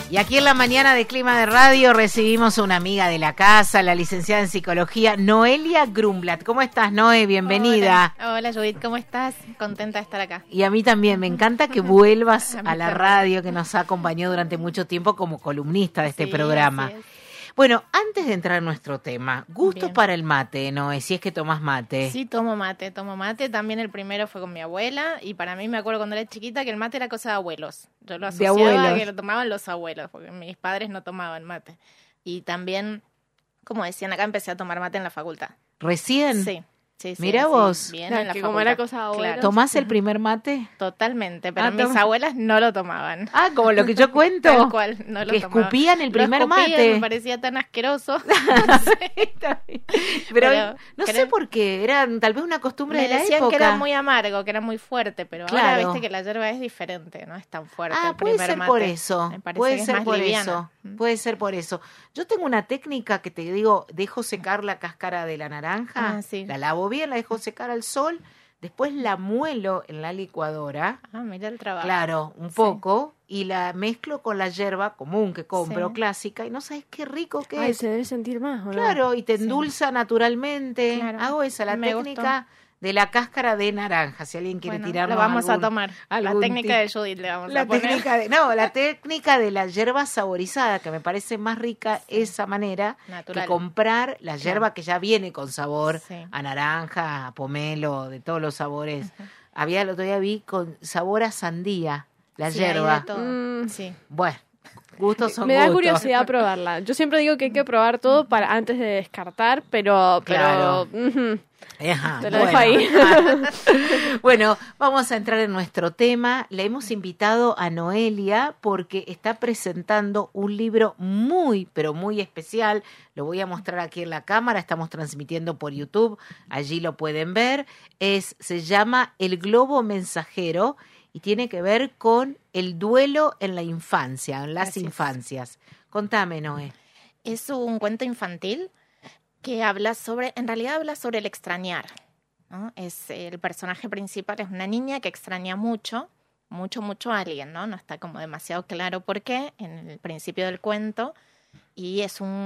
Y aquí en la mañana de Clima de Radio recibimos a una amiga de la casa, la licenciada en psicología, Noelia Grumblat. ¿Cómo estás, Noé? Bienvenida. Hola, Judith, ¿cómo estás? Contenta de estar acá. Y a mí también, me encanta que vuelvas a la radio que nos ha acompañado durante mucho tiempo como columnista de este programa. Así es. Bueno, antes de entrar en nuestro tema, gustos Bien. para el mate, Noé, si es que tomás mate. Sí, tomo mate. También el primero fue con mi abuela y para mí me acuerdo cuando era chiquita que el mate era cosa de abuelos. Yo lo asociaba abuelos. a que lo tomaban los abuelos, porque mis padres no tomaban mate. Y también, como decían acá, empecé a tomar mate en la facultad. ¿Recién? Sí. Mirá vos. Bien, Claro, en la que facultad. como era cosa de abuelos. Claro, ¿Tomás el primer mate? totalmente, pero Ah, mis abuelas no lo tomaban. Ah, como lo que yo cuento. Tal cual, no lo Que tomaban. escupían el Lo primer escupían, mate. Me parecía tan asqueroso. pero no sé creo- por qué, era tal vez una costumbre Me de la decían época. que era muy amargo, que era muy fuerte, pero ahora Claro. viste que la yerba es diferente, no es tan fuerte. Ah, el puede primer ser mate. por eso. Me parece Puede que es ser más por liviana. eso. Puede ser por eso. Yo tengo una técnica que te digo, dejo secar la cáscara de la naranja, Ah, sí. la lavo bien, la dejo secar al sol, después la muelo en la licuadora, Ah, mira el trabajo. claro, un Sí. poco, y la mezclo con la yerba común que compro, Sí. clásica, y no sabes qué rico que Ay, es. se debe sentir más, ¿o no? Claro, y te Sí. endulza naturalmente. Claro. Hago esa, la Me técnica de la cáscara de naranja, si alguien quiere Bueno, tirarnos lo vamos a algún- tomar. La algún técnica tip. de Judith le vamos La a poner. la técnica de la yerba saborizada, que me parece más rica esa manera Natural. que comprar la yerba que ya viene con sabor Sí. a naranja, a pomelo, de todos los sabores. Había el otro día vi con sabor a sandía, la Sí, hay de yerba. todo. Mm. Sí. Bueno, gustos son Me da gustos. curiosidad probarla. Yo siempre digo que hay que probar todo para antes de descartar, pero Claro. ujú, Ajá, te lo dejo bueno. ahí. Bueno, vamos a entrar en nuestro tema. Le hemos invitado a Noelia porque está presentando un libro muy, pero muy especial. Lo voy a mostrar aquí en la cámara. Estamos transmitiendo por YouTube. Allí lo pueden ver. Se llama El Globo Mensajero y tiene que ver con el duelo en la infancia, en las Así es. infancias. Contame, Noé. Es un cuento infantil que habla en realidad habla sobre el extrañar, ¿no? El personaje principal es una niña que extraña mucho a alguien, ¿no? No está como demasiado claro por qué en el principio del cuento. Y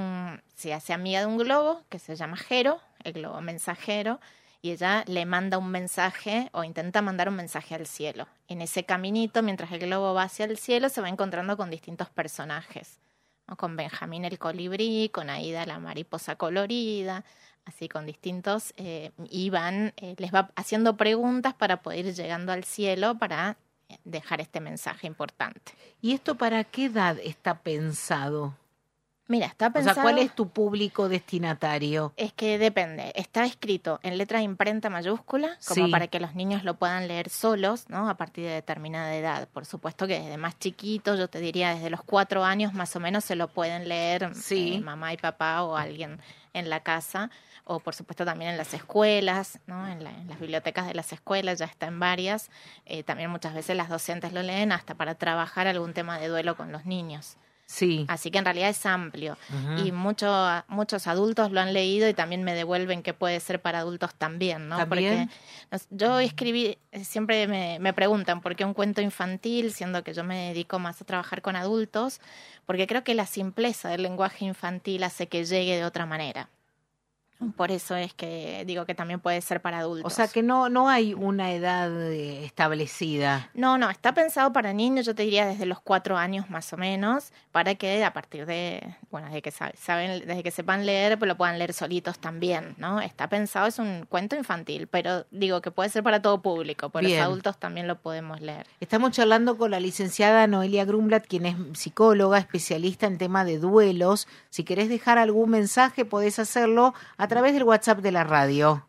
se hace amiga de un globo que se llama Jero, el globo mensajero, y ella le manda un mensaje o intenta mandar un mensaje al cielo. En ese caminito, mientras el globo va hacia el cielo, se va encontrando con distintos personajes, ¿no? Con Benjamín el colibrí, con Aida la mariposa colorida, así con distintos, y les va haciendo preguntas para poder ir llegando al cielo para dejar este mensaje importante. ¿Y esto para qué edad está pensado? Mira, está O pensado... sea, ¿cuál es tu público destinatario? Es que depende. Está escrito en letra de imprenta mayúscula, como Sí. para que los niños lo puedan leer solos, ¿no? A partir de determinada edad. Por supuesto que desde más chiquitos, yo te diría desde los 4 años más o menos se lo pueden leer Sí. mamá y papá o alguien en la casa. O por supuesto también en las escuelas, ¿no? En las bibliotecas de las escuelas ya está en varias. También muchas veces las docentes lo leen hasta para trabajar algún tema de duelo con los niños. Sí. Así que en realidad es amplio. Ujú. Y muchos adultos lo han leído y también me devuelven que puede ser para adultos también, ¿no? ¿También? Porque yo escribí, siempre me preguntan por qué un cuento infantil, siendo que yo me dedico más a trabajar con adultos, porque creo que la simpleza del lenguaje infantil hace que llegue de otra manera. Por eso es que digo que también puede ser para adultos. O sea que no hay una edad establecida. No, está pensado para niños, yo te diría desde los 4 años más o menos, para que a partir de, bueno, desde que sepan leer, pues lo puedan leer solitos también, ¿no? Está pensado, es un cuento infantil, pero digo que puede ser para todo público, por Bien. los adultos también lo podemos leer. Estamos charlando con la licenciada Noelia Grumblat, quien es psicóloga, especialista en tema de duelos. Si querés dejar algún mensaje, podés hacerlo a través del WhatsApp de la radio.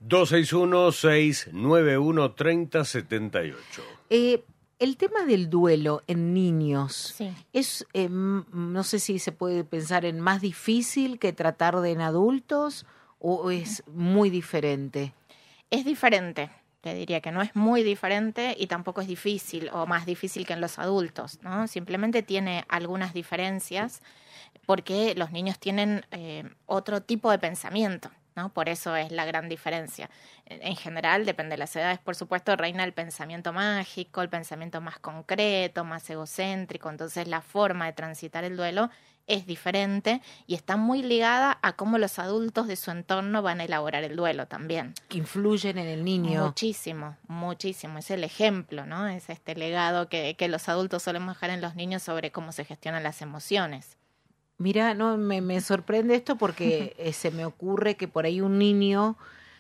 261-691-3078. El tema del duelo en niños Sí. es, no sé si se puede pensar en más difícil que tratar en adultos o es muy diferente. Es diferente, te diría que no es muy diferente y tampoco es difícil o más difícil que en los adultos, ¿no? Simplemente tiene algunas diferencias porque los niños tienen otro tipo de pensamiento. ¿no? Por eso es la gran diferencia. En general, depende de las edades, por supuesto, reina el pensamiento mágico, el pensamiento más concreto, más egocéntrico. Entonces, la forma de transitar el duelo es diferente y está muy ligada a cómo los adultos de su entorno van a elaborar el duelo también. Que influyen en el niño. Muchísimo, muchísimo. Es el ejemplo, ¿no? Es este legado que los adultos solemos dejar en los niños sobre cómo se gestionan las emociones. Mira, no, me sorprende esto porque se me ocurre que por ahí un niño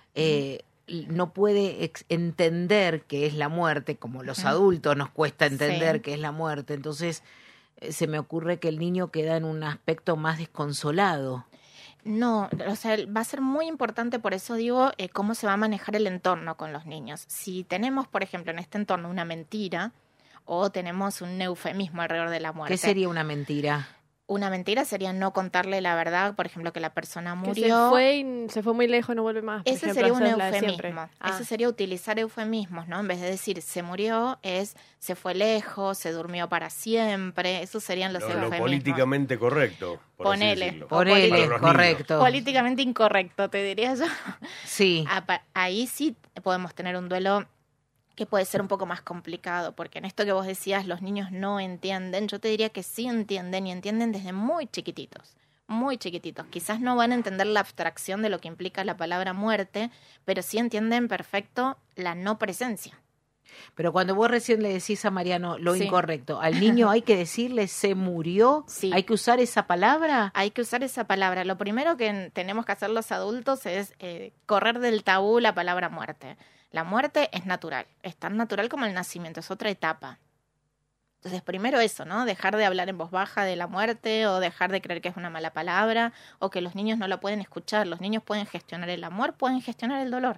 no puede entender qué es la muerte, como los adultos nos cuesta entender qué es la muerte. Entonces, se me ocurre que el niño queda en un aspecto más desconsolado. No, o sea, va a ser muy importante, por eso digo, cómo se va a manejar el entorno con los niños. Si tenemos, por ejemplo, en este entorno una mentira o tenemos un eufemismo alrededor de la muerte. ¿Qué sería una mentira? Una mentira sería no contarle la verdad, por ejemplo, que la persona murió. Que se fue y se fue muy lejos y no vuelve más. Ese ejemplo, sería un esa es la de siempre. eufemismo. Ah. Ese sería utilizar eufemismos, ¿no? En vez de decir se murió, es se fue lejos, se durmió para siempre. Esos serían los eufemismos. Lo políticamente correcto. Por así Ponele. decirlo. Ponele, Para los correcto. Políticamente incorrecto, te diría yo. Sí. Ahí sí podemos tener un duelo que puede ser un poco más complicado, porque en esto que vos decías, los niños no entienden. Yo te diría que sí entienden y entienden desde muy chiquititos. Muy chiquititos. Quizás no van a entender la abstracción de lo que implica la palabra muerte, pero sí entienden perfecto la no presencia. Pero cuando vos recién le decís a Mariano lo Sí. incorrecto, al niño hay que decirle se murió, Sí. hay que usar esa palabra. Hay que usar esa palabra. Lo primero que tenemos que hacer los adultos es correr del tabú la palabra muerte. La muerte es natural, es tan natural como el nacimiento, es otra etapa. Entonces, primero eso, ¿no? Dejar de hablar en voz baja de la muerte o dejar de creer que es una mala palabra o que los niños no la pueden escuchar. Los niños pueden gestionar el amor, pueden gestionar el dolor.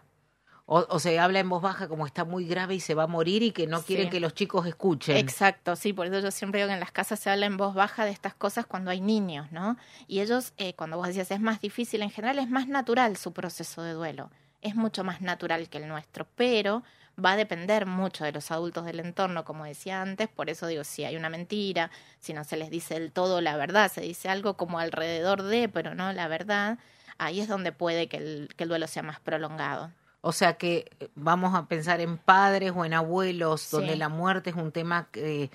O se habla en voz baja como está muy grave y se va a morir y que no quieren Sí. que los chicos escuchen. Exacto, sí, por eso yo siempre digo que en las casas se habla en voz baja de estas cosas cuando hay niños, ¿no? Y ellos, cuando vos decías es más difícil, en general es más natural su proceso de duelo. Es mucho más natural que el nuestro, pero va a depender mucho de los adultos del entorno, como decía antes. Por eso digo, si hay una mentira, si no se les dice del todo la verdad, se dice algo como alrededor de, pero no la verdad, ahí es donde puede que el duelo sea más prolongado. O sea que vamos a pensar en padres o en abuelos, Sí. donde la muerte es un tema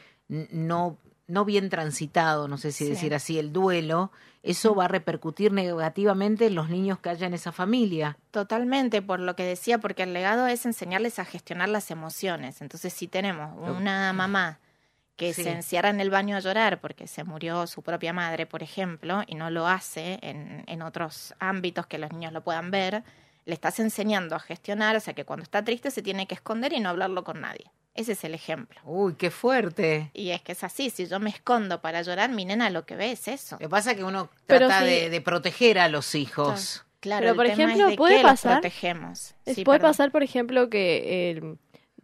no bien transitado, no sé si Sí. decir así, el duelo, eso va a repercutir negativamente en los niños que haya en esa familia. Totalmente, por lo que decía, porque el legado es enseñarles a gestionar las emociones. Entonces, si tenemos una mamá que Sí. se encierra en el baño a llorar porque se murió su propia madre, por ejemplo, y no lo hace en otros ámbitos que los niños lo puedan ver, le estás enseñando a gestionar, o sea que cuando está triste se tiene que esconder y no hablarlo con nadie. Ese es el ejemplo. Uy, qué fuerte. Y es que es así, si yo me escondo para llorar, mi nena lo que ve es eso. Lo que pasa es que uno Pero trata sí. de proteger a los hijos. Claro, Pero, por el tema ejemplo, es de puede qué los pasar- protegemos. Sí, Puede perdón. pasar, por ejemplo, que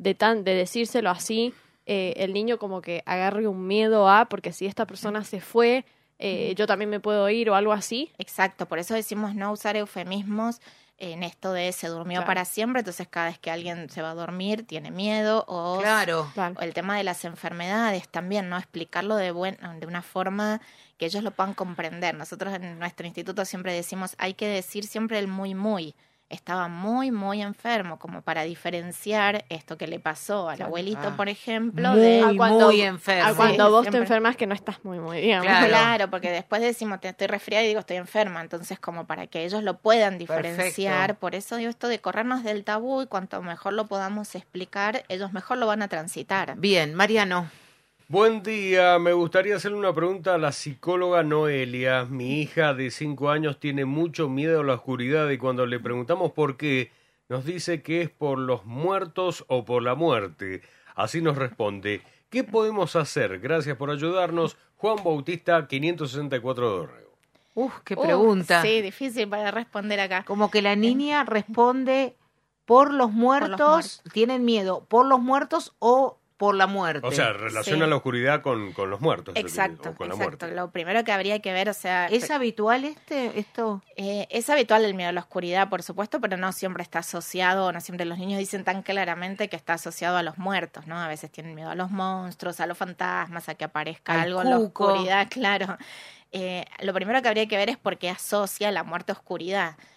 de decírselo así, el niño como que agarre un miedo a, porque si esta persona se fue, yo también me puedo ir o algo así. Exacto, por eso decimos no usar eufemismos en esto de se durmió Claro. para siempre, entonces cada vez que alguien se va a dormir tiene miedo o Claro. Claro. o el tema de las enfermedades también, ¿no? Explicarlo de una forma que ellos lo puedan comprender. Nosotros en nuestro instituto siempre decimos, hay que decir siempre el muy, muy. Estaba muy, muy enfermo, como para diferenciar esto que le pasó al Claro. abuelito, Ah. por ejemplo, Muy, de... muy enfermo. A cuando Sí, vos te siempre. enfermas que no estás muy bien. Claro. Claro, porque después decimos, te estoy resfriada y digo, estoy enferma. Entonces, como para que ellos lo puedan diferenciar, Perfecto. por eso digo esto de corrernos del tabú y cuanto mejor lo podamos explicar, ellos mejor lo van a transitar. Bien, Mariano. Buen día, me gustaría hacerle una pregunta a la psicóloga Noelia. Mi hija de 5 años tiene mucho miedo a la oscuridad y cuando le preguntamos por qué, nos dice que es por los muertos o por la muerte. Así nos responde. ¿Qué podemos hacer? Gracias por ayudarnos. Juan Bautista, 564 de Dorrego. Qué pregunta. Sí, difícil para responder acá. Como que la niña responde por los muertos, muertos. tienen miedo, por los muertos o por la muerte. O sea, relaciona Sí. la oscuridad con los muertos. Exacto, o con la exacto. muerte. Lo primero que habría que ver, o sea, ¿Es habitual esto? es habitual el miedo a la oscuridad, por supuesto, pero no siempre está asociado, no siempre los niños dicen tan claramente que está asociado a los muertos, ¿no? A veces tienen miedo a los monstruos, a los fantasmas, a que aparezca Al algo en la cuco. oscuridad, claro. Lo primero que habría que ver es por qué asocia la muerte a oscuridad.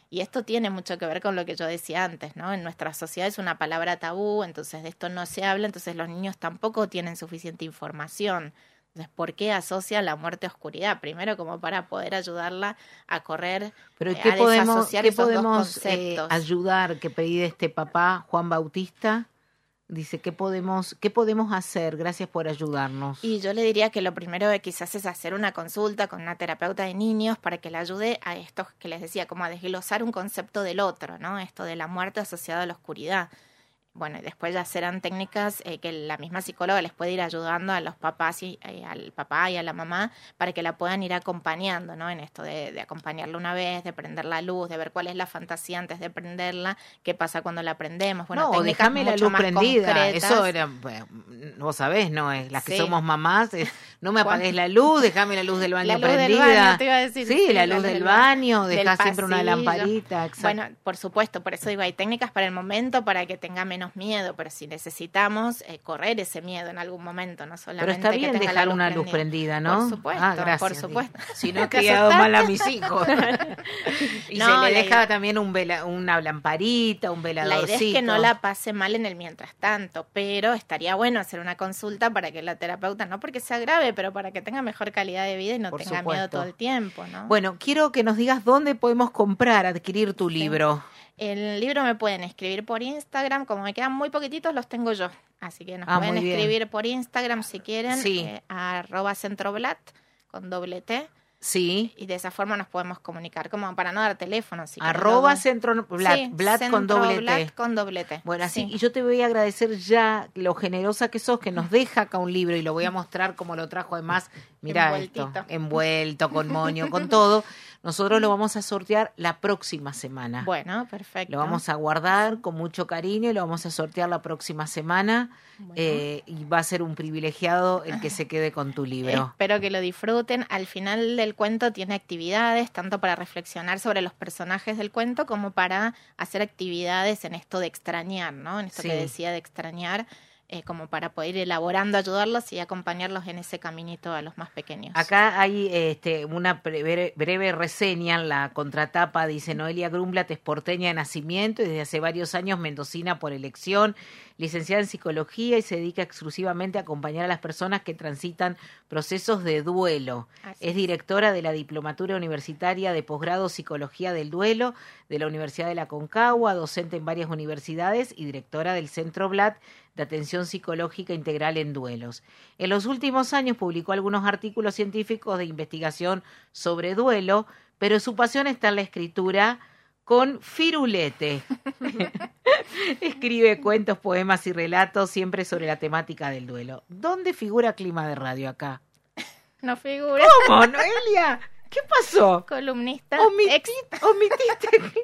Y esto tiene mucho que ver con lo que yo decía antes, ¿no? En nuestra sociedad es una palabra tabú, entonces de esto no se habla, entonces los niños tampoco tienen suficiente información. Entonces, ¿por qué asocia la muerte a oscuridad? Primero, como para poder ayudarla a correr, Pero a ¿qué podemos conceptos. ayudar? Que pedí este papá, Juan Bautista, dice, ¿qué podemos hacer? Gracias por ayudarnos. Y yo le diría que lo primero quizás es hacer una consulta con una terapeuta de niños para que le ayude a estos que les decía, como a desglosar un concepto del otro, ¿no? Esto de la muerte asociada a la oscuridad. Bueno, y después ya serán técnicas que la misma psicóloga les puede ir ayudando a los papás y al papá y a la mamá para que la puedan ir acompañando, ¿no? En esto de acompañarla una vez, de prender la luz, de ver cuál es la fantasía antes de prenderla, qué pasa cuando la prendemos. Bueno, no, técnicas déjame la mucho luz más prendida. concretas. Eso era, bueno, vos sabés, ¿no? Las que Sí. somos mamás, no me apagues la luz, déjame la luz del baño La luz del prendida. baño, te iba a decir. Sí, la luz del baño, del dejá siempre una pasillo. lamparita. Exacto. Bueno, por supuesto, por eso digo, hay técnicas para el momento para que tenga menos miedo, pero si necesitamos correr ese miedo en algún momento, no solamente Pero está bien que tenga dejar la una luz prendida, ¿no? Por supuesto, gracias. por supuesto. Si no he ¿Te criado asustaste? mal a mis hijos. Y No, se la le deja idea- también una lamparita, un La veladorcito. idea es que no la pase mal en el mientras tanto, pero estaría bueno hacer una consulta para que la terapeuta, no porque sea grave, pero para que tenga mejor calidad de vida y no Por tenga supuesto. miedo todo el tiempo, ¿no? Bueno, quiero que nos digas dónde podemos comprar, adquirir tu libro. El libro me pueden escribir por Instagram, como me quedan muy poquititos, los tengo yo. Así que nos pueden muy bien. escribir por Instagram si quieren, Sí. a @centroblat con doble T. Sí. Y de esa forma nos podemos comunicar, como para no dar teléfono. Si quieren Arroba luego. centroblat, Sí, Blat con doble T. Centroblat con doble T. Bueno, así, Sí. y yo te voy a agradecer ya lo generosa que sos, que nos deja acá un libro y lo voy a mostrar como lo trajo además. Mira esto, Envueltito. envuelto, con moño, con todo. Nosotros lo vamos a sortear la próxima semana. Bueno, perfecto. Lo vamos a guardar con mucho cariño y lo vamos a sortear la próxima semana. Bueno. Y va a ser un privilegiado el que se quede con tu libro. Espero que lo disfruten. Al final del cuento tiene actividades, tanto para reflexionar sobre los personajes del cuento como para hacer actividades en esto de extrañar, ¿no? En esto Sí. que decía de extrañar, como para poder ir elaborando, ayudarlos y acompañarlos en ese caminito a los más pequeños. Acá hay una breve reseña en la contratapa, dice Noelia Grumblat es porteña de nacimiento y desde hace varios años mendocina por elección, licenciada en psicología y se dedica exclusivamente a acompañar a las personas que transitan procesos de duelo. Así Es directora de la Diplomatura Universitaria de Posgrado Psicología del Duelo de la Universidad de la Concagua, docente en varias universidades y directora del Centro Blat de Atención Psicológica Integral en Duelos. En los últimos años publicó algunos artículos científicos de investigación sobre duelo, pero su pasión está en la escritura con firulete. Escribe cuentos, poemas y relatos siempre sobre la temática del duelo. ¿Dónde figura Clima de Radio acá? No figura. ¿Cómo, Noelia? ¿Qué pasó? Columnista. Omitiste.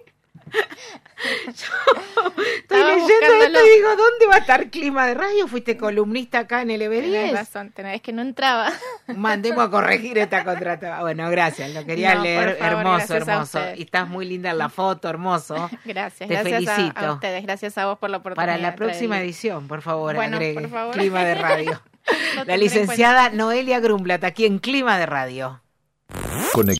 Yo estoy Estaba leyendo esto buscándolo. y digo, ¿dónde va a estar Clima de Radio? ¿Fuiste columnista acá en el Tenés EB10? razón, es que no entraba. Mandemos a corregir esta contrata. Bueno, gracias, lo quería No, por leer. favor, Hermoso, gracias a hermoso. ustedes. Y estás muy linda en la foto, hermoso. Gracias, Te gracias felicito. a ustedes, gracias a vos por la oportunidad. Para la de traer próxima el- edición, por favor, Bueno, agregue por favor. Clima de Radio. Lo La tendré en licenciada Noelia Grumblat, aquí en Clima de Radio.